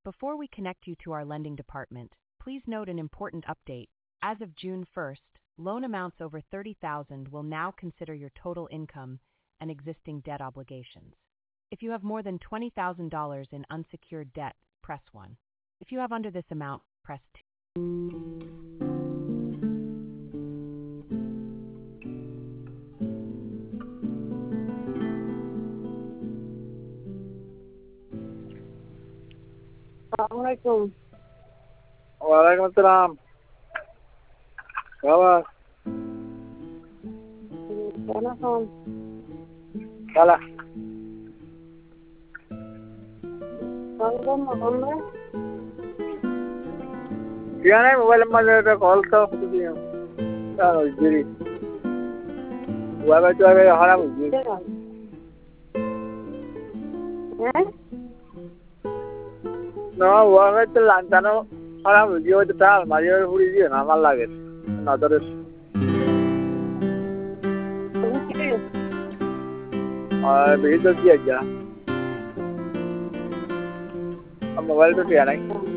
Before we connect you to our lending department, please note an important update. As of June 1st, loan amounts over $30,000 will now consider your total income and existing debt obligations. If you have more than $20,000 in unsecured debt, press 1. If you have under this amount, press 2. Assalamualaikum. Waalaikumsalam. Kabar? Telepon. Salah. Kalau mau Dia naik mobile mana call tu aku dia. Tahu jadi. Gua baca ada haram jadi. No, gua baca lantaran haram jadi tu tal. Mario huri dia nama lagi. Nader. Begitu dia aja. Mobile tu dia naik.